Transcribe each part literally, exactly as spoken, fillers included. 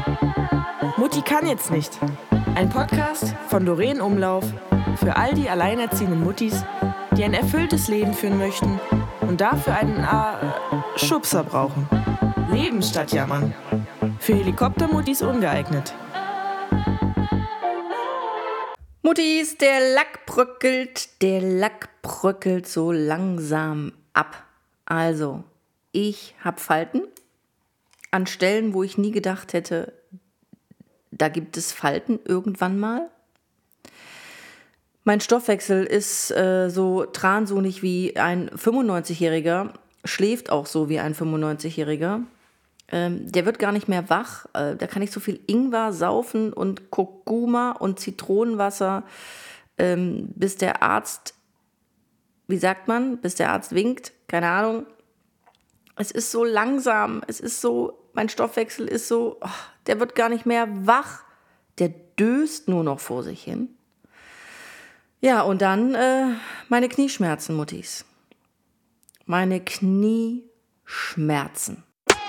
Mutti kann jetzt nicht. Ein Podcast von Doreen Umlauf für all die alleinerziehenden Muttis, die ein erfülltes Leben führen möchten und dafür einen äh, Schubser brauchen. Leben statt Jammern. Für Helikoptermuttis ungeeignet. Muttis, der Lack bröckelt, der Lack bröckelt so langsam ab. Also, ich habe Falten an Stellen, wo ich nie gedacht hätte, da gibt es Falten irgendwann mal. Mein Stoffwechsel ist äh, so transonig wie ein fünfundneunzigjähriger, schläft auch so wie ein fünfundneunzigjähriger. Ähm, der wird gar nicht mehr wach. Äh, da kann ich so viel Ingwer saufen und Kurkuma und Zitronenwasser, ähm, bis der Arzt, wie sagt man, bis der Arzt winkt, keine Ahnung. Es ist so langsam, es ist so, mein Stoffwechsel ist so, oh, der wird gar nicht mehr wach, der döst nur noch vor sich hin. Ja, und dann äh, meine Knieschmerzen, Muttis. Meine Knieschmerzen.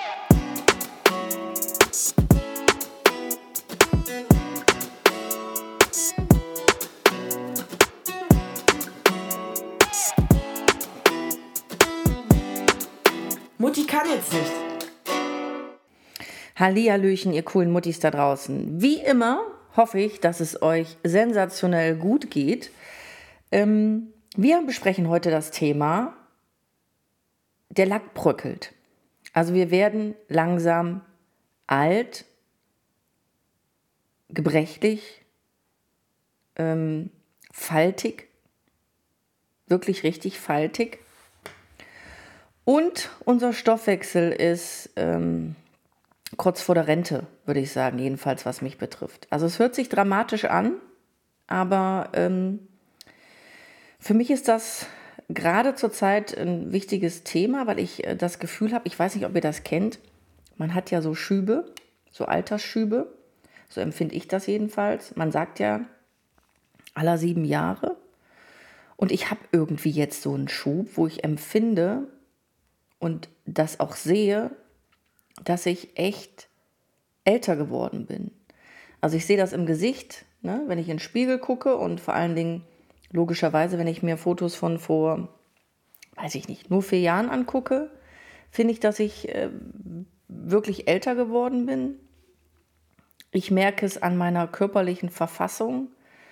Mutti kann jetzt nicht. Hallihallöchen, ihr coolen Muttis da draußen. Wie immer hoffe ich, dass es euch sensationell gut geht. Ähm, wir besprechen heute das Thema, der Lack bröckelt. Also wir werden langsam alt, gebrechlich, ähm, faltig, wirklich richtig faltig. Und unser Stoffwechsel ist ähm, kurz vor der Rente, würde ich sagen, jedenfalls was mich betrifft. Also es hört sich dramatisch an, aber ähm, für mich ist das gerade zurzeit ein wichtiges Thema, weil ich äh, das Gefühl habe, ich weiß nicht, ob ihr das kennt, man hat ja so Schübe, so Altersschübe, so empfinde ich das jedenfalls. Man sagt ja aller sieben Jahre und ich habe irgendwie jetzt so einen Schub, wo ich empfinde und das auch sehe, dass ich echt älter geworden bin. Also ich sehe das im Gesicht, ne, wenn ich in den Spiegel gucke und vor allen Dingen logischerweise, wenn ich mir Fotos von vor, weiß ich nicht, nur vier Jahren angucke, finde ich, dass ich äh, wirklich älter geworden bin. Ich merke es an meiner körperlichen Verfassung.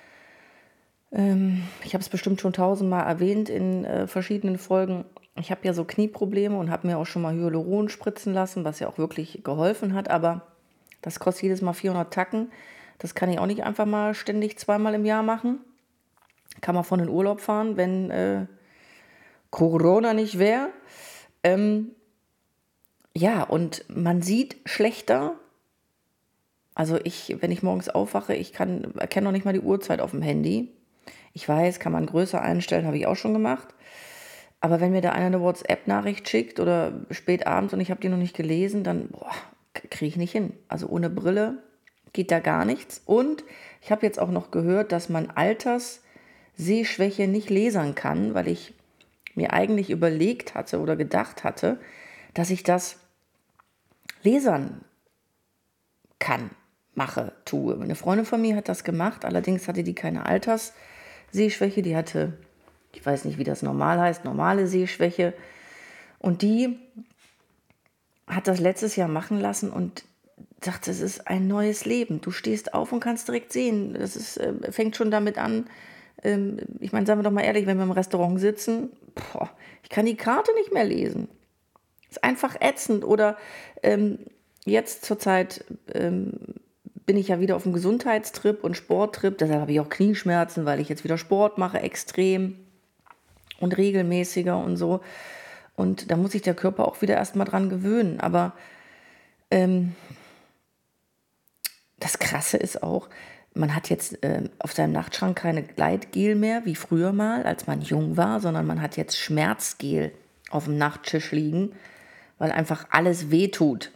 Ähm, ich habe es bestimmt schon tausendmal erwähnt in äh, verschiedenen Folgen. Ich habe ja so Knieprobleme und habe mir auch schon mal Hyaluron spritzen lassen, was ja auch wirklich geholfen hat, aber das kostet jedes Mal vierhundert Tacken. Das kann ich auch nicht einfach mal ständig zweimal im Jahr machen. Kann man von in Urlaub fahren, wenn äh, Corona nicht wäre. Ähm, ja, und man sieht schlechter. Also ich, wenn ich morgens aufwache, ich kann erkenne noch nicht mal die Uhrzeit auf dem Handy. Ich weiß, kann man größer einstellen, habe ich auch schon gemacht. Aber wenn mir da einer eine WhatsApp-Nachricht schickt oder spät abends und ich habe die noch nicht gelesen, dann kriege ich nicht hin. Also ohne Brille geht da gar nichts. Und ich habe jetzt auch noch gehört, dass man Alterssehschwäche nicht lasern kann, weil ich mir eigentlich überlegt hatte oder gedacht hatte, dass ich das lasern kann, mache, tue. Eine Freundin von mir hat das gemacht, allerdings hatte die keine Alterssehschwäche, die hatte, ich weiß nicht, wie das normal heißt, normale Sehschwäche. Und die hat das letztes Jahr machen lassen und sagte, es ist ein neues Leben. Du stehst auf und kannst direkt sehen. Das ist, äh, fängt schon damit an, ähm, ich meine, sagen wir doch mal ehrlich, wenn wir im Restaurant sitzen, boah, ich kann die Karte nicht mehr lesen. Ist einfach ätzend. Oder ähm, jetzt zurzeit ähm, bin ich ja wieder auf dem Gesundheitstrip und Sporttrip. Deshalb habe ich auch Knieschmerzen, weil ich jetzt wieder Sport mache, extrem und regelmäßiger und so. Und da muss sich der Körper auch wieder erstmal dran gewöhnen. Aber ähm, das Krasse ist auch, man hat jetzt äh, auf seinem Nachtschrank keine Gleitgel mehr, wie früher mal, als man jung war, sondern man hat jetzt Schmerzgel auf dem Nachttisch liegen, weil einfach alles wehtut.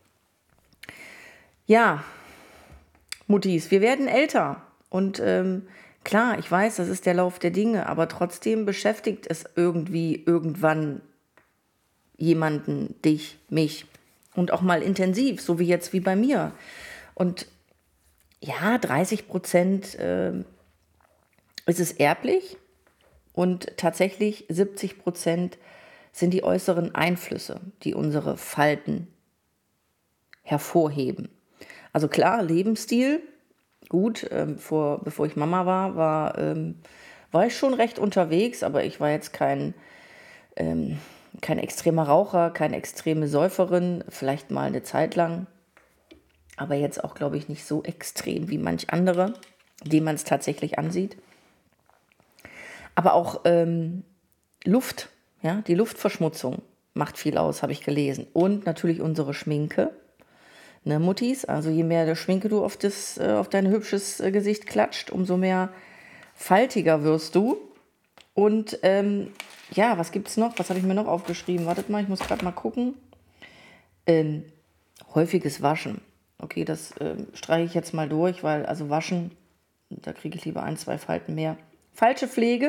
Ja, Muttis, wir werden älter. Und ähm, klar, ich weiß, das ist der Lauf der Dinge, aber trotzdem beschäftigt es irgendwie irgendwann jemanden, dich, mich. Und auch mal intensiv, so wie jetzt wie bei mir. Und ja, dreißig Prozent äh, ist es erblich und tatsächlich siebzig Prozent sind die äußeren Einflüsse, die unsere Falten hervorheben. Also klar, Lebensstil, gut, ähm, vor, bevor ich Mama war, war, ähm, war ich schon recht unterwegs, aber ich war jetzt kein, ähm, kein extremer Raucher, keine extreme Säuferin, vielleicht mal eine Zeit lang, aber jetzt auch, glaube ich, nicht so extrem wie manch andere, dem man es tatsächlich ansieht. Aber auch ähm, Luft, ja, die Luftverschmutzung macht viel aus, habe ich gelesen. Und natürlich unsere Schminke, ne, Muttis. Also je mehr der Schminke du auf, das, äh, auf dein hübsches äh, Gesicht klatscht, umso mehr faltiger wirst du. Und ähm, ja, was gibt es noch? Was habe ich mir noch aufgeschrieben? Wartet mal, ich muss gerade mal gucken. Ähm, häufiges Waschen. Okay, das ähm, streiche ich jetzt mal durch, weil also Waschen, da kriege ich lieber ein, zwei Falten mehr. Falsche Pflege.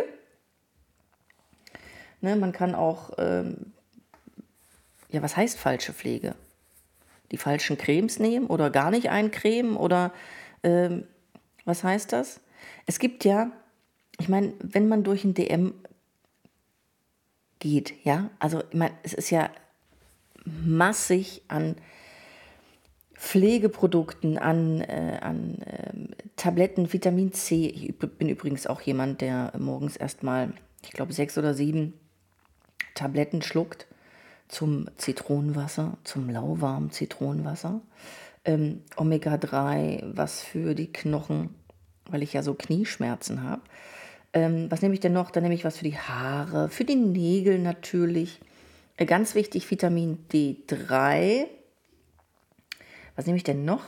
Ne, man kann auch, ähm, ja, was heißt falsche Pflege? Die falschen Cremes nehmen oder gar nicht eincremen oder ähm, was heißt das? Es gibt ja, ich meine, wenn man durch ein D M geht, ja, also ich meine, es ist ja massig an Pflegeprodukten, an, äh, an ähm, Tabletten, Vitamin C. Ich bin übrigens auch jemand, der morgens erstmal, ich glaube, sechs oder sieben Tabletten schluckt zum Zitronenwasser, zum lauwarmen Zitronenwasser. Ähm, Omega drei, was für die Knochen, weil ich ja so Knieschmerzen habe. Ähm, was nehme ich denn noch? Dann nehme ich was für die Haare, für die Nägel natürlich. Äh, ganz wichtig, Vitamin D drei. Was nehme ich denn noch?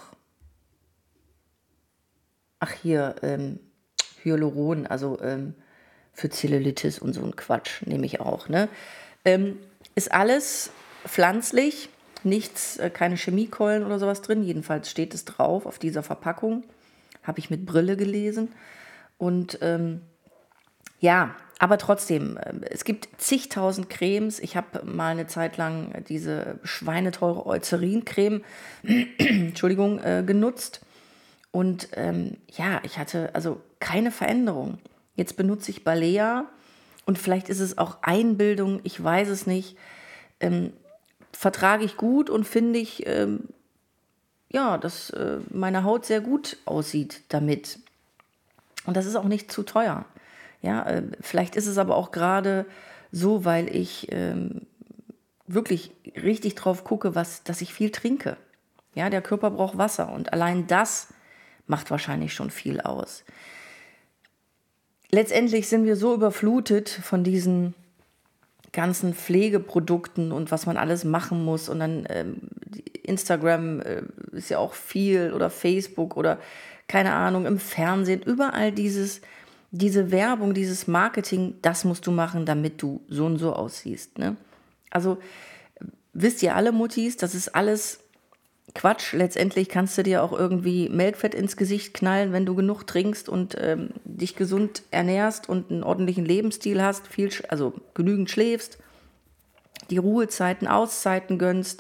Ach hier, ähm, Hyaluron, also ähm, für Zellulitis und so ein Quatsch nehme ich auch. Ne? Ähm, ist alles pflanzlich, nichts, äh, keine Chemiekeulen oder sowas drin. Jedenfalls steht es drauf auf dieser Verpackung. Habe ich mit Brille gelesen. Und ähm, ja, aber trotzdem, äh, es gibt zigtausend Cremes. Ich habe mal eine Zeit lang diese schweineteure Eucerin-Creme Entschuldigung, äh, genutzt. Und ähm, ja, ich hatte also keine Veränderung. Jetzt benutze ich Balea und vielleicht ist es auch Einbildung, ich weiß es nicht. Ähm, vertrage ich gut und finde ich, ähm, ja, dass äh, meine Haut sehr gut aussieht damit. Und das ist auch nicht zu teuer. Ja, äh, vielleicht ist es aber auch gerade so, weil ich ähm, wirklich richtig drauf gucke, was, dass ich viel trinke. Ja, der Körper braucht Wasser und allein das macht wahrscheinlich schon viel aus. Letztendlich sind wir so überflutet von diesen ganzen Pflegeprodukten und was man alles machen muss. Und dann ähm, Instagram äh, ist ja auch viel oder Facebook oder keine Ahnung, im Fernsehen. Überall dieses, diese Werbung, dieses Marketing, das musst du machen, damit du so und so aussiehst. Ne? Also wisst ihr alle Muttis, das ist alles Quatsch. Letztendlich kannst du dir auch irgendwie Melkfett ins Gesicht knallen, wenn du genug trinkst und ähm, dich gesund ernährst und einen ordentlichen Lebensstil hast, viel, also genügend schläfst, die Ruhezeiten, Auszeiten gönnst.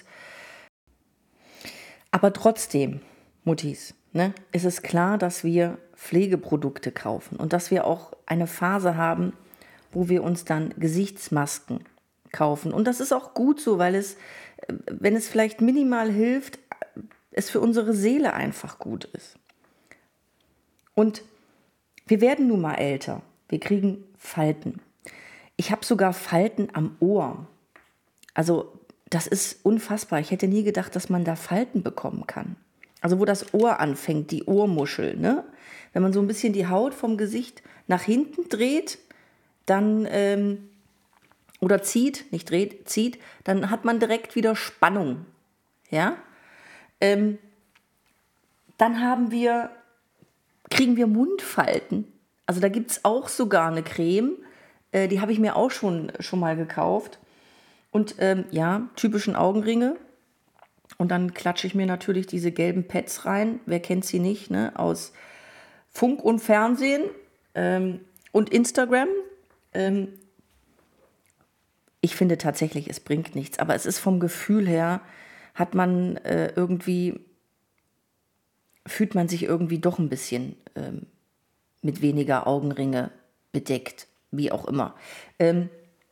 Aber trotzdem, Muttis, ne, ist es klar, dass wir Pflegeprodukte kaufen und dass wir auch eine Phase haben, wo wir uns dann Gesichtsmasken kaufen. Und das ist auch gut so, weil es, wenn es vielleicht minimal hilft, es für unsere Seele einfach gut ist. Und wir werden nun mal älter. Wir kriegen Falten. Ich habe sogar Falten am Ohr. Also das ist unfassbar. Ich hätte nie gedacht, dass man da Falten bekommen kann. Also wo das Ohr anfängt, die Ohrmuschel. Ne? Wenn man so ein bisschen die Haut vom Gesicht nach hinten dreht, dann ähm, oder zieht, nicht dreht, zieht, dann hat man direkt wieder Spannung. Ja? Ähm, dann haben wir, kriegen wir Mundfalten. Also da gibt es auch sogar eine Creme, äh, die habe ich mir auch schon, schon mal gekauft. Und ähm, ja, typischen Augenringe. Und dann klatsche ich mir natürlich diese gelben Pads rein. Wer kennt sie nicht, ne? Aus Funk und Fernsehen ähm, und Instagram. Ähm, ich finde tatsächlich, es bringt nichts. Aber es ist vom Gefühl her, hat man äh, irgendwie fühlt man sich irgendwie doch ein bisschen ähm, mit weniger Augenringe bedeckt, wie auch immer. Ähm,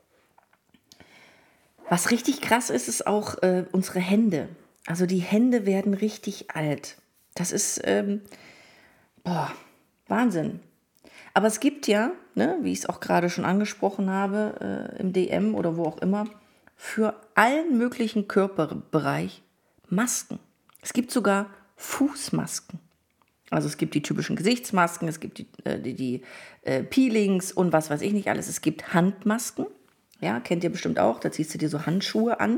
was richtig krass ist, ist auch äh, unsere Hände. Also die Hände werden richtig alt. Das ist, ähm, boah, Wahnsinn. Aber es gibt ja, ne, wie ich es auch gerade schon angesprochen habe, äh, im D M oder wo auch immer, für allen möglichen Körperbereich Masken. Es gibt sogar Fußmasken. Also es gibt die typischen Gesichtsmasken, es gibt die, äh, die, die äh, Peelings und was weiß ich nicht alles. Es gibt Handmasken, ja, kennt ihr bestimmt auch, da ziehst du dir so Handschuhe an.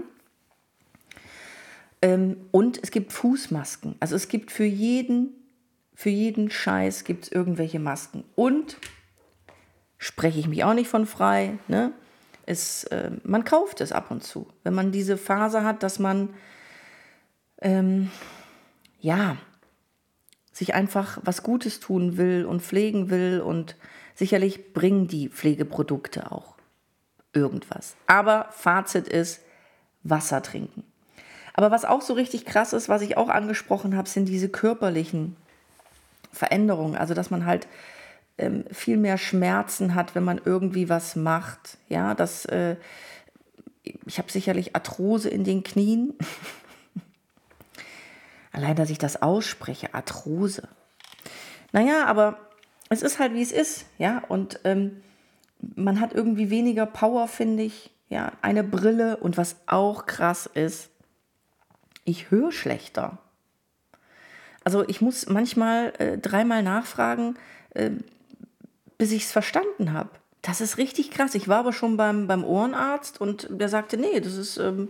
Ähm, und es gibt Fußmasken. Also es gibt für jeden, für jeden Scheiß gibt es irgendwelche Masken. Und, spreche ich mich auch nicht von frei, ne? Es, äh, man kauft es ab und zu. Wenn man diese Phase hat, dass man, ähm, ja, sich einfach was Gutes tun will und pflegen will, und sicherlich bringen die Pflegeprodukte auch irgendwas. Aber Fazit ist, Wasser trinken. Aber was auch so richtig krass ist, was ich auch angesprochen habe, sind diese körperlichen Veränderungen. Also dass man halt ähm, viel mehr Schmerzen hat, wenn man irgendwie was macht. Ja, das, äh, ich habe sicherlich Arthrose in den Knien. Allein, dass ich das ausspreche, Arthrose. Naja, aber es ist halt, wie es ist, ja, und ähm, man hat irgendwie weniger Power, finde ich, ja, eine Brille, und was auch krass ist, ich höre schlechter. Also ich muss manchmal äh, dreimal nachfragen, äh, bis ich es verstanden habe. Das ist richtig krass. Ich war aber schon beim, beim Ohrenarzt, und der sagte, nee, das ist ähm,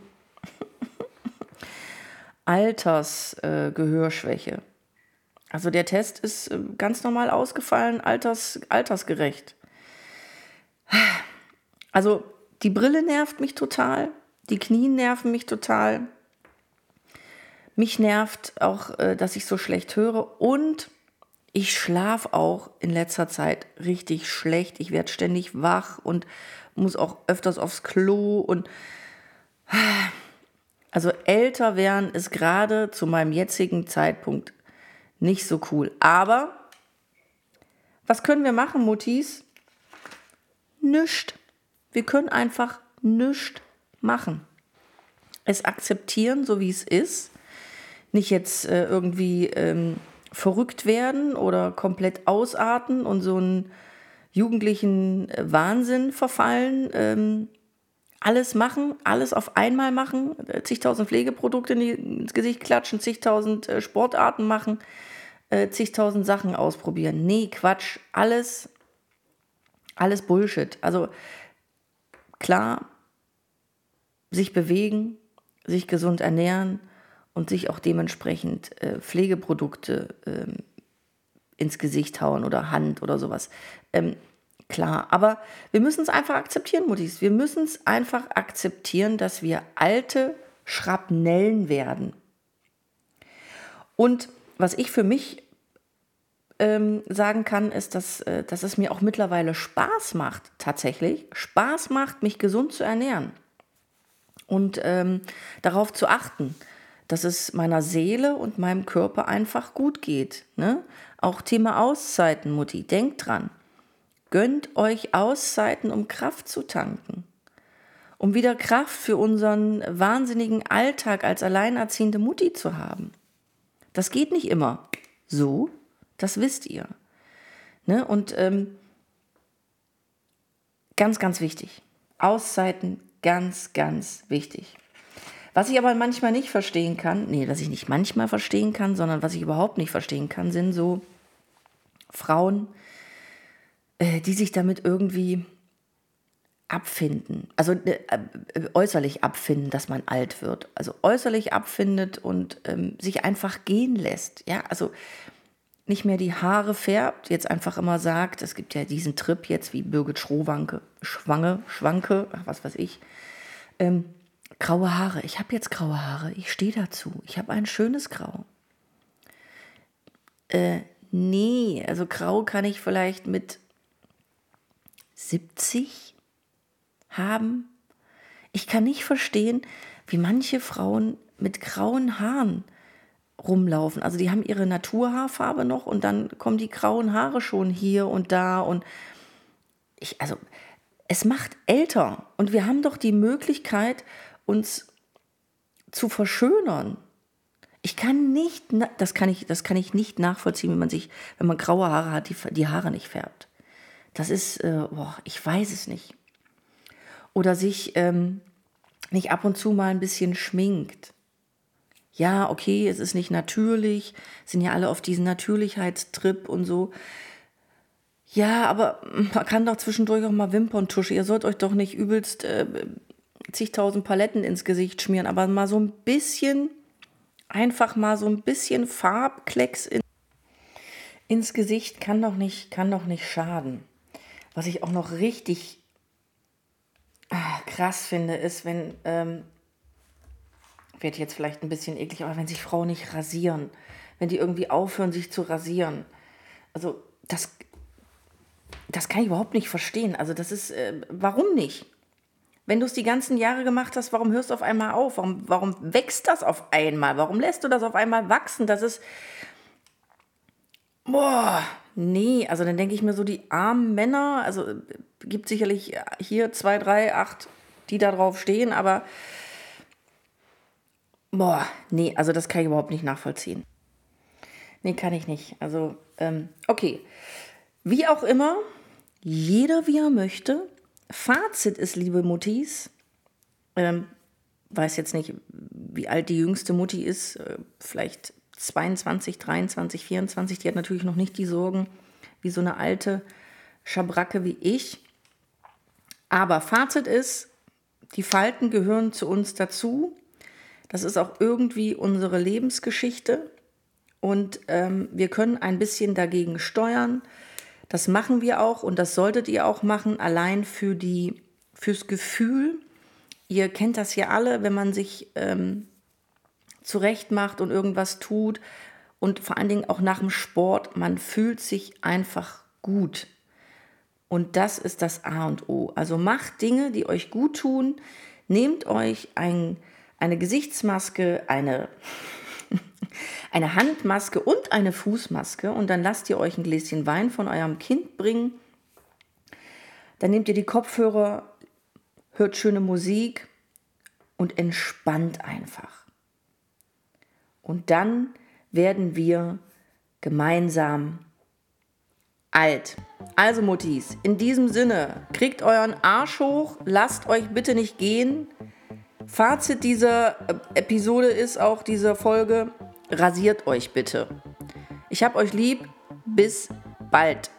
Altersgehörschwäche. Äh, also der Test ist äh, ganz normal ausgefallen, alters, altersgerecht. Also die Brille nervt mich total, die Knie nerven mich total. Mich nervt auch, äh, dass ich so schlecht höre, und ich schlafe auch in letzter Zeit richtig schlecht. Ich werde ständig wach und muss auch öfters aufs Klo. Und also älter werden ist gerade zu meinem jetzigen Zeitpunkt nicht so cool. Aber was können wir machen, Muttis? Nischt. Wir können einfach nischt machen. Es akzeptieren, so wie es ist. Nicht jetzt äh, irgendwie ähm, verrückt werden oder komplett ausarten und so einen jugendlichen äh, Wahnsinn verfallen. Ähm, alles machen, alles auf einmal machen, äh, zigtausend Pflegeprodukte in die, ins Gesicht klatschen, zigtausend äh, Sportarten machen, äh, zigtausend Sachen ausprobieren. Nee, Quatsch, alles, alles Bullshit. Also klar, sich bewegen, sich gesund ernähren und sich auch dementsprechend äh, Pflegeprodukte ähm, ins Gesicht hauen oder Hand oder sowas. Ähm, klar, aber wir müssen es einfach akzeptieren, Muttis. Wir müssen es einfach akzeptieren, dass wir alte Schrapnellen werden. Und was ich für mich ähm, sagen kann, ist, dass, äh, dass es mir auch mittlerweile Spaß macht, tatsächlich Spaß macht, mich gesund zu ernähren und ähm, darauf zu achten, dass es meiner Seele und meinem Körper einfach gut geht. Ne? Auch Thema Auszeiten, Mutti, denkt dran. Gönnt euch Auszeiten, um Kraft zu tanken. Um wieder Kraft für unseren wahnsinnigen Alltag als alleinerziehende Mutti zu haben. Das geht nicht immer so, das wisst ihr. Ne? Und ähm, ganz, ganz wichtig. Auszeiten, ganz, ganz wichtig. Was ich aber manchmal nicht verstehen kann, nee, was ich nicht manchmal verstehen kann, sondern was ich überhaupt nicht verstehen kann, sind so Frauen, äh, die sich damit irgendwie abfinden. Also äh, äh, äußerlich abfinden, dass man alt wird. Also äußerlich abfindet und ähm, sich einfach gehen lässt. Ja, also nicht mehr die Haare färbt, jetzt einfach immer sagt, es gibt ja diesen Trip jetzt wie Birgit Schrowanke, Schwange, Schwanke, ach was weiß ich, ähm, graue Haare. Ich habe jetzt graue Haare. Ich stehe dazu. Ich habe ein schönes Grau. Äh, nee, also grau kann ich vielleicht mit siebzig haben. Ich kann nicht verstehen, wie manche Frauen mit grauen Haaren rumlaufen. Also die haben ihre Naturhaarfarbe noch und dann kommen die grauen Haare schon hier und da und ich, also es macht älter und wir haben doch die Möglichkeit, uns zu verschönern. Ich kann nicht, das kann ich, das kann ich nicht nachvollziehen, wenn man sich, wenn man graue Haare hat, die, die Haare nicht färbt. Das ist, äh, boah, ich weiß es nicht. Oder sich ähm, nicht ab und zu mal ein bisschen schminkt. Ja, okay, es ist nicht natürlich, sind ja alle auf diesen Natürlichkeitstrip und so. Ja, aber man kann doch zwischendurch auch mal Wimperntusche. Ihr sollt euch doch nicht übelst äh, zigtausend Paletten ins Gesicht schmieren, aber mal so ein bisschen, einfach mal so ein bisschen Farbklecks in, ins Gesicht kann doch nicht, kann doch nicht schaden. Was ich auch noch richtig ah, krass finde, ist, wenn, ähm, wird jetzt vielleicht ein bisschen eklig, aber wenn sich Frauen nicht rasieren, wenn die irgendwie aufhören, sich zu rasieren. Also das, das kann ich überhaupt nicht verstehen. Also das ist, äh, warum nicht? Wenn du es die ganzen Jahre gemacht hast, warum hörst du auf einmal auf? Warum, warum wächst das auf einmal? Warum lässt du das auf einmal wachsen? Das ist, boah, nee, also dann denke ich mir so, die armen Männer, also äh, gibt sicherlich hier zwei, drei, acht, die da drauf stehen, aber boah, nee, also das kann ich überhaupt nicht nachvollziehen. Nee, kann ich nicht. Also, ähm, okay. Wie auch immer, jeder wie er möchte. Fazit ist, liebe Muttis, ähm, weiß jetzt nicht, wie alt die jüngste Mutti ist, äh, vielleicht zweiundzwanzig, dreiundzwanzig, vierundzwanzig, die hat natürlich noch nicht die Sorgen wie so eine alte Schabracke wie ich. Aber Fazit ist, die Falten gehören zu uns dazu. Das ist auch irgendwie unsere Lebensgeschichte und ähm, wir können ein bisschen dagegen steuern. Das machen wir auch und das solltet ihr auch machen, allein für die, fürs Gefühl. Ihr kennt das ja alle, wenn man sich ähm, zurecht macht und irgendwas tut und vor allen Dingen auch nach dem Sport, man fühlt sich einfach gut. Und das ist das A und O. Also macht Dinge, die euch gut tun. Nehmt euch ein, eine Gesichtsmaske, eine, eine Handmaske und eine Fußmaske und dann lasst ihr euch ein Gläschen Wein von eurem Kind bringen. Dann nehmt ihr die Kopfhörer, hört schöne Musik und entspannt einfach. Und dann werden wir gemeinsam alt. Also Muttis, in diesem Sinne, kriegt euren Arsch hoch, lasst euch bitte nicht gehen. Fazit dieser Episode ist auch, dieser Folge, rasiert euch bitte. Ich hab euch lieb, bis bald.